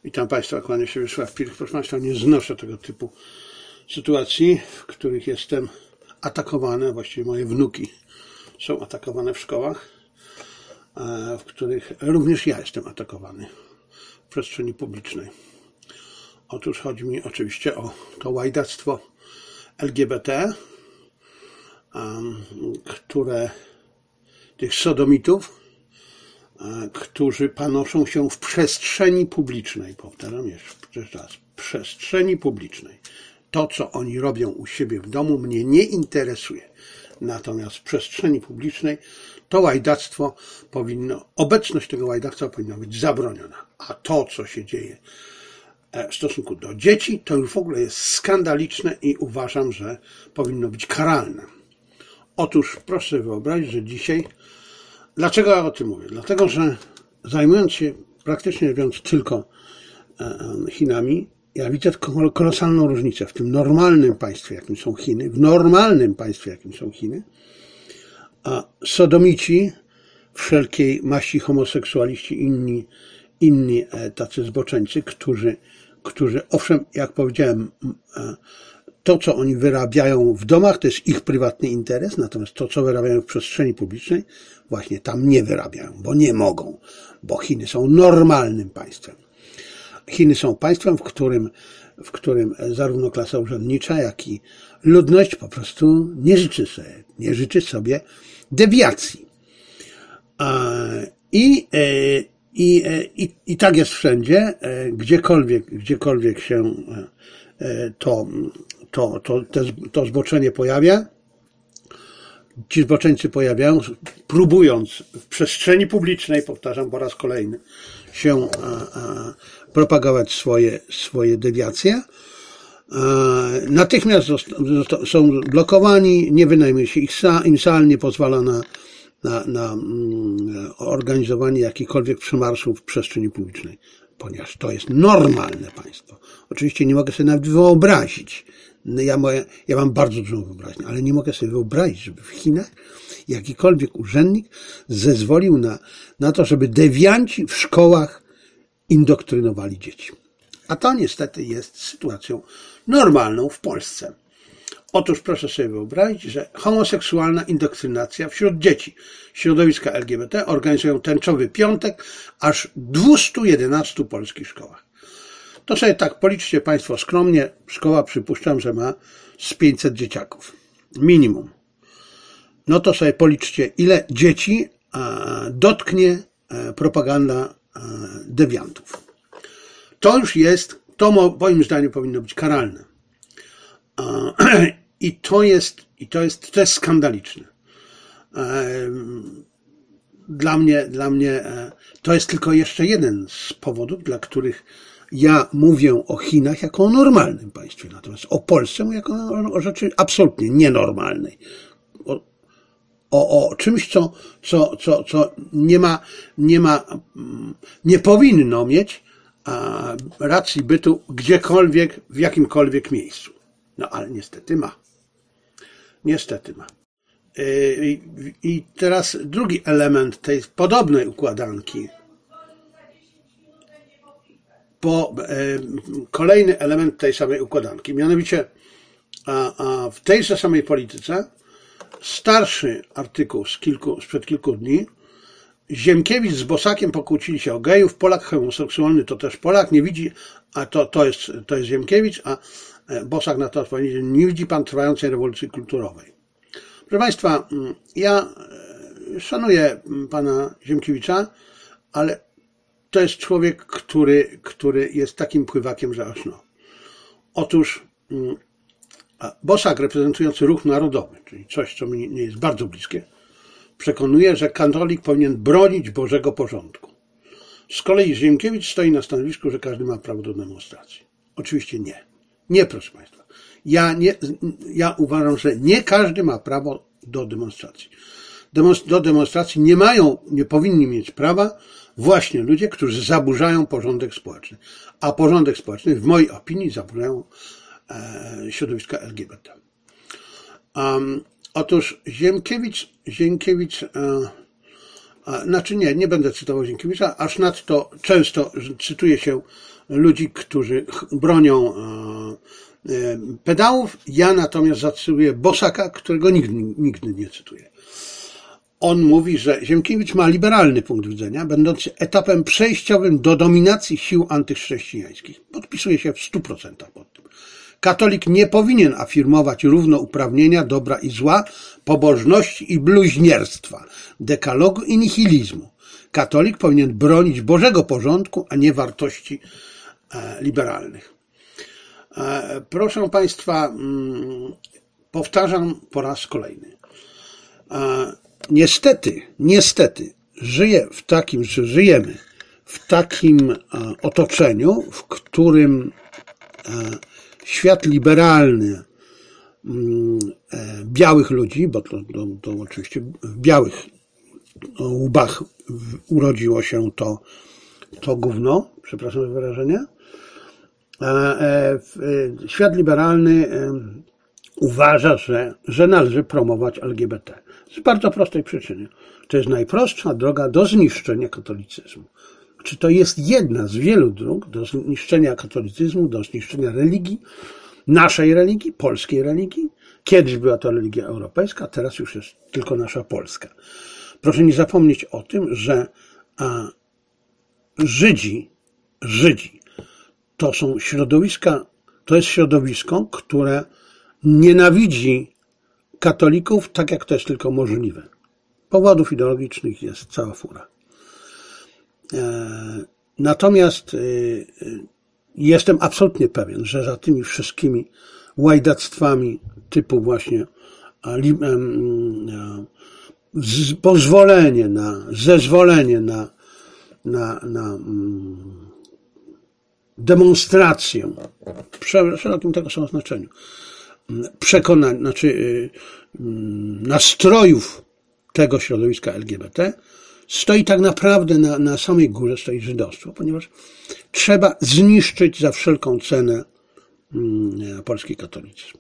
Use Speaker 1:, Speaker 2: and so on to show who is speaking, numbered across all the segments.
Speaker 1: Witam Państwa, kłaniam się Wiesław Pilch. Proszę Państwa, nie znoszę tego typu sytuacji, w których jestem atakowany, a właściwie moje wnuki są atakowane w szkołach, w których również ja jestem atakowany w przestrzeni publicznej. Otóż chodzi mi oczywiście o to łajdactwo LGBT, tych sodomitów, którzy panoszą się w przestrzeni publicznej. Powtarzam jeszcze raz, w przestrzeni publicznej. To, co oni robią u siebie w domu, mnie nie interesuje. Natomiast w przestrzeni publicznej to łajdactwo obecność tego łajdactwa powinna być zabroniona. A to, co się dzieje w stosunku do dzieci, to już w ogóle jest skandaliczne i uważam, że powinno być karalne. Otóż proszę sobie wyobrazić, że dzisiaj... Dlaczego ja o tym mówię? Dlatego, że zajmując się praktycznie mówiąc tylko Chinami, ja widzę kolosalną różnicę w tym normalnym państwie, jakim są Chiny, a sodomici, wszelkiej maści homoseksualiści, inni tacy zboczeńcy, którzy owszem, jak powiedziałem, to, co oni wyrabiają w domach, to jest ich prywatny interes, natomiast to, co wyrabiają w przestrzeni publicznej, właśnie tam nie wyrabiają, bo nie mogą, bo Chiny są normalnym państwem. Chiny są państwem, w którym zarówno klasa urzędnicza, jak i ludność po prostu nie życzy sobie dewiacji. I tak jest wszędzie, gdziekolwiek się to zboczenie pojawia. Ci zboczeńcy pojawiają, próbując w przestrzeni publicznej, powtarzam po raz kolejny, się propagować swoje dewiacje. Natychmiast są blokowani, nie wynajmuje się im sal, nie pozwala na organizowanie jakichkolwiek przemarszów w przestrzeni publicznej, ponieważ to jest normalne państwo. Oczywiście nie mogę sobie nawet wyobrazić, ja mam bardzo dużą wyobraźnię, ale nie mogę sobie wyobrazić, żeby w Chinach jakikolwiek urzędnik zezwolił na to, żeby dewianci w szkołach indoktrynowali dzieci. A to niestety jest sytuacją normalną w Polsce. Otóż proszę sobie wyobrazić, że homoseksualna indoktrynacja wśród dzieci środowiska LGBT organizują tęczowy piątek aż w 211 polskich szkołach. To sobie tak policzcie Państwo skromnie. Szkoła przypuszczam, że ma z 500 dzieciaków. Minimum. No to sobie policzcie, ile dzieci dotknie propaganda dewiantów. To już jest, to moim zdaniem powinno być karalne. I to jest skandaliczne. Dla mnie to jest tylko jeszcze jeden z powodów, dla których ja mówię o Chinach jako o normalnym państwie, natomiast o Polsce mówię jako o rzeczy absolutnie nienormalnej. O czymś, co nie powinno mieć racji bytu gdziekolwiek, w jakimkolwiek miejscu. No ale niestety ma. I teraz drugi element tej podobnej układanki. Kolejny element tej samej układanki. Mianowicie w tejże samej polityce starszy artykuł sprzed kilku dni. Ziemkiewicz z Bosakiem pokłócili się o gejów. Polak homoseksualny to też Polak. Nie widzi, a to jest Ziemkiewicz, a Bosak na to odpowiedział, nie widzi pan trwającej rewolucji kulturowej. Proszę Państwa, ja szanuję pana Ziemkiewicza, ale to jest człowiek, który jest takim pływakiem, że aż no. Otóż Bosak reprezentujący ruch narodowy, czyli coś, co mi jest bardzo bliskie, przekonuje, że katolik powinien bronić Bożego porządku. Z kolei Ziemkiewicz stoi na stanowisku, że każdy ma prawo do demonstracji. Oczywiście nie. Nie, proszę Państwa. Ja uważam, że nie każdy ma prawo do demonstracji. Do demonstracji nie powinni mieć prawa właśnie ludzie, którzy zaburzają porządek społeczny. A porządek społeczny, w mojej opinii, zaburzają środowiska LGBT. Otóż Ziemkiewicz Znaczy nie będę cytował Zienkiewicza, aż nadto często cytuje się ludzi, którzy bronią pedałów. Ja natomiast zacytuję Bosaka, którego nigdy nie cytuję. On mówi, że Zienkiewicz ma liberalny punkt widzenia, będący etapem przejściowym do dominacji sił antychrześcijańskich. Podpisuje się w 100% pod tym. Katolik nie powinien afirmować równouprawnienia dobra i zła, pobożności i bluźnierstwa, dekalogu i nihilizmu. Katolik powinien bronić Bożego porządku, a nie wartości liberalnych. Proszę Państwa, powtarzam po raz kolejny. Niestety, żyjemy w takim otoczeniu, w którym świat liberalny białych ludzi, bo to oczywiście w białych łbach urodziło się to gówno, przepraszam za wyrażenie, świat liberalny uważa, że należy promować LGBT. Z bardzo prostej przyczyny. To jest najprostsza droga do zniszczenia katolicyzmu. Czy to jest jedna z wielu dróg do zniszczenia katolicyzmu, do zniszczenia religii, naszej religii, polskiej religii? Kiedyś była to religia europejska, teraz już jest tylko nasza polska. Proszę nie zapomnieć o tym, że Żydzi to są środowiska, to jest środowisko, które nienawidzi katolików tak, jak to jest tylko możliwe. Powodów ideologicznych jest cała fura. Natomiast jestem absolutnie pewien, że za tymi wszystkimi łajdactwami typu właśnie zezwolenie na demonstrację w szerokim tego są znaczeniu przekonań, nastrojów tego środowiska LGBT stoi tak naprawdę na samej górze stoi żydostwo, ponieważ trzeba zniszczyć za wszelką cenę polski katolicyzm.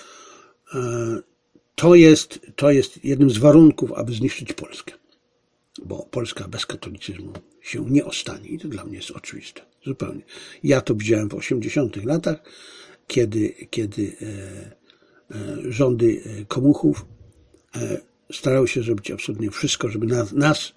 Speaker 1: To jest jednym z warunków, aby zniszczyć Polskę, bo Polska bez katolicyzmu się nie ostanie i to dla mnie jest oczywiste, zupełnie. Ja to widziałem w 80 latach, kiedy rządy komuchów starały się zrobić absolutnie wszystko, żeby nas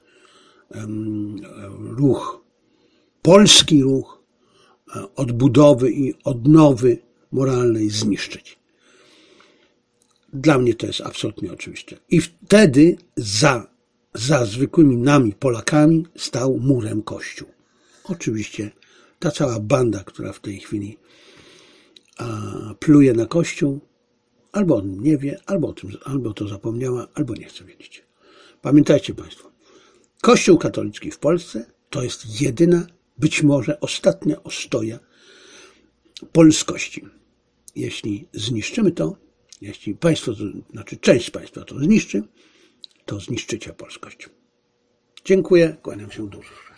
Speaker 1: polski ruch odbudowy i odnowy moralnej zniszczyć. Dla mnie to jest absolutnie oczywiste. I wtedy za zwykłymi nami, Polakami, stał murem Kościół. Oczywiście ta cała banda, która w tej chwili pluje na Kościół, albo o tym nie wie, albo to zapomniała, albo nie chce wiedzieć. Pamiętajcie Państwo, Kościół katolicki w Polsce to jest jedyna, być może ostatnia ostoja polskości. Jeśli zniszczymy to, jeśli państwo, część z Państwa to zniszczy, to zniszczycie polskość. Dziękuję, kłaniam się dużo.